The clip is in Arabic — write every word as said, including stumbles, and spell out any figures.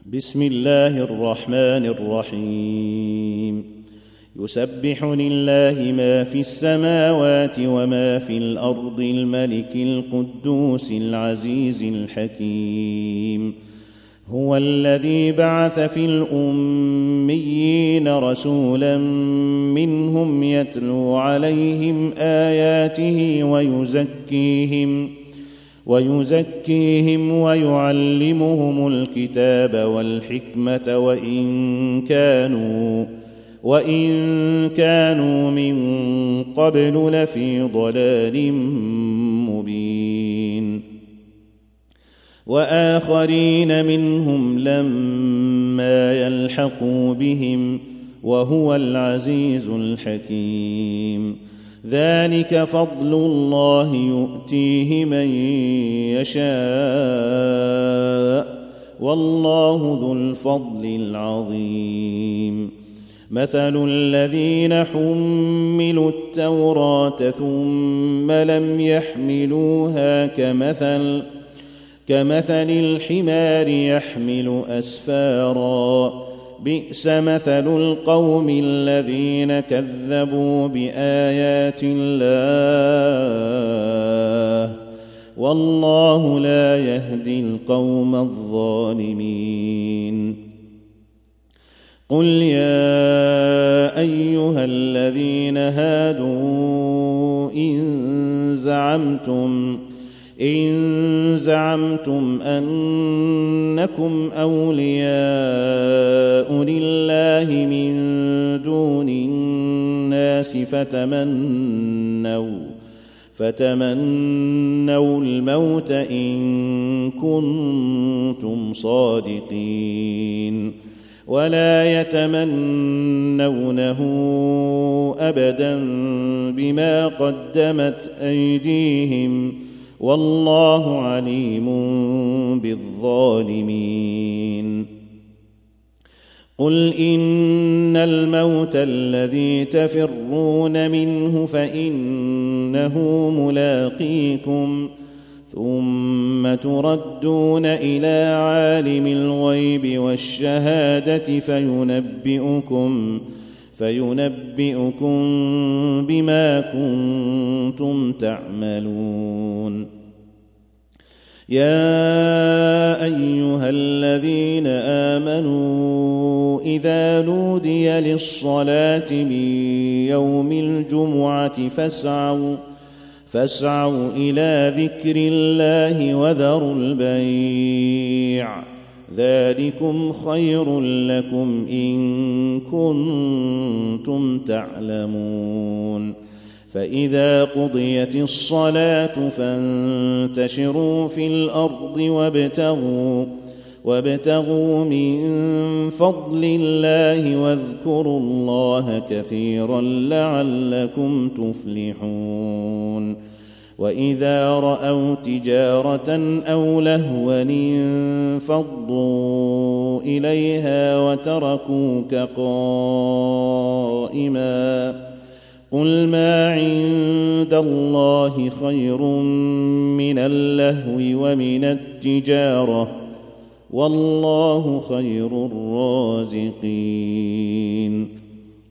بسم الله الرحمن الرحيم يسبح لله ما في السماوات وما في الأرض الملك القدوس العزيز الحكيم هو الذي بعث في الأميين رسولا منهم يتلو عليهم آياته ويزكيهم ويزكيهم ويعلمهم الكتاب والحكمة وإن كانوا وإن كانوا من قبل لفي ضلال مبين وآخرين منهم لما يلحقوا بهم وهو العزيز الحكيم ذلك فضل الله يؤتيه من يشاء والله ذو الفضل العظيم مثل الذين حملوا التوراة ثم لم يحملوها كمثل كمثل الحمار يحمل أسفارا بئس مثل القوم الذين كذبوا بآيات الله والله لا يهدي القوم الظالمين قل يا أيها الذين هادوا إن زعمتم إن زعمتم أنكم أولياء لله من دون الناس فتمنوا فتمنوا الموت إن كنتم صادقين ولا يتمنونه أبدا بما قدمت أيديهم والله عليم بالظالمين قل إن الموت الذي تفرون منه فإنه ملاقيكم ثم تردون إلى عالم الغيب والشهادة فينبئكم فينبئكم بما كنتم تعملون يا أيها الذين آمنوا إذا نودي للصلاة من يوم الجمعة فاسعوا فاسعوا إلى ذكر الله وذروا البيع ذلكم خير لكم إن كنتم تعلمون فإذا قضيت الصلاة فانتشروا في الأرض وابتغوا وابتغوا من فضل الله واذكروا الله كثيرا لعلكم تفلحون وإذا رأوا تجارة أو لهوا انفضوا إليها وتركوك قائما قل ما عند الله خير من اللهو ومن التجارة والله خير الرازقين